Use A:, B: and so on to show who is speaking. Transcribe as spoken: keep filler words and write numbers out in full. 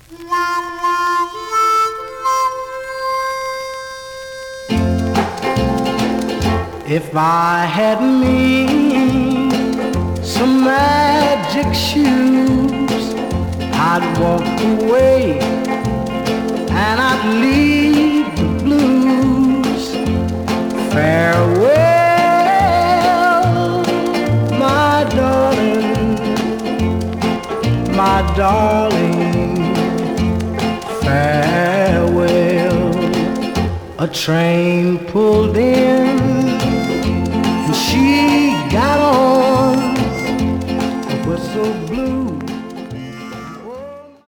A: If I had me some magic shoes, I'd walk away and I'd leave the blues. Farewell, my darling, my darling, farewell. A train pulled in, she got on